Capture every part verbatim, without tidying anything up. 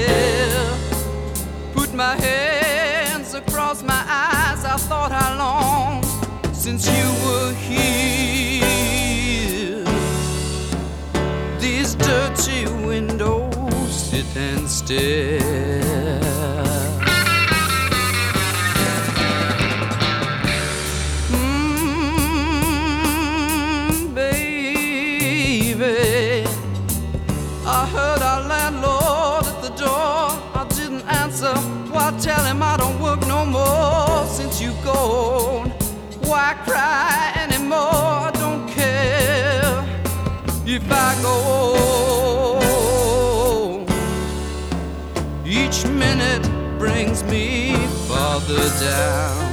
care. Put my hands across my eyes, I thought how long since you were here. These dirty windows sit and stare. I heard our landlord at the door. I didn't answer. Why tell him I don't work no more since you gone? Why cry anymore? I don't care if I go. Each minute brings me farther down.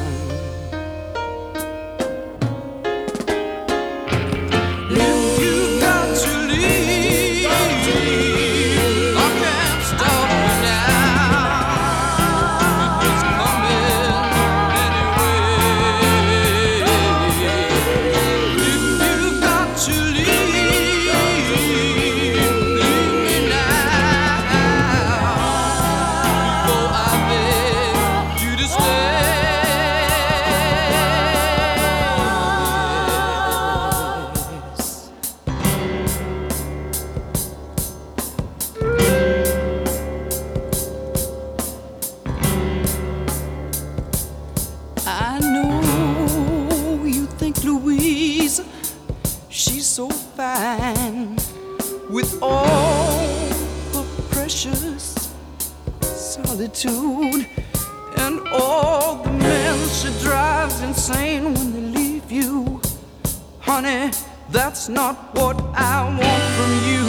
I know you think Louise, she's so fine, with all her precious solitude and all the men she drives insane when they leave you. Honey, that's not what I want from you.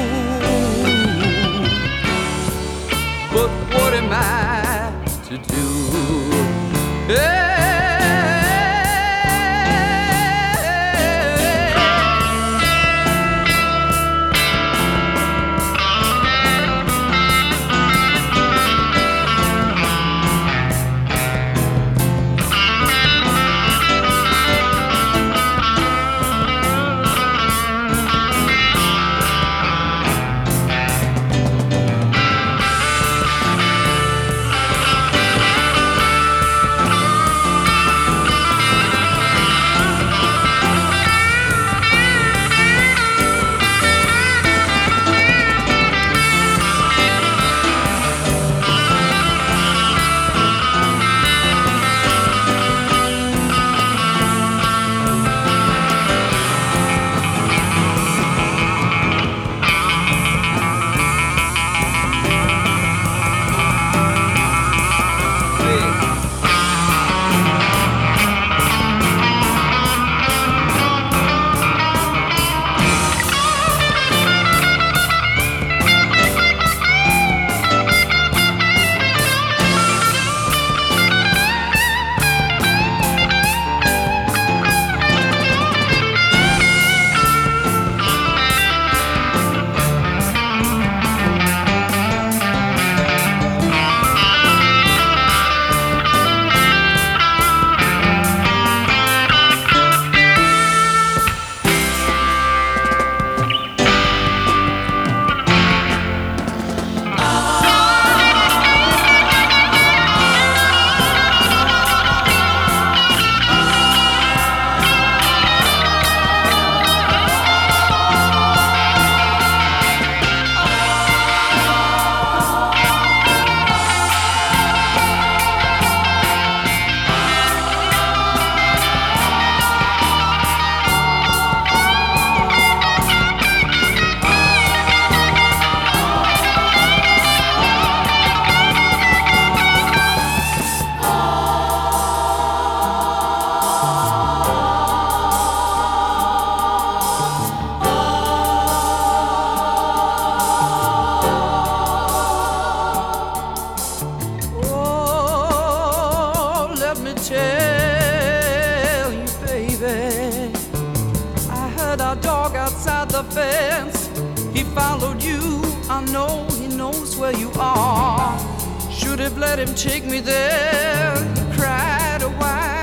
But what am I to do? Hey! Tell you, baby, I heard our dog outside the fence. He followed you. I know he knows where you are. Should have let him take me there. He cried a while.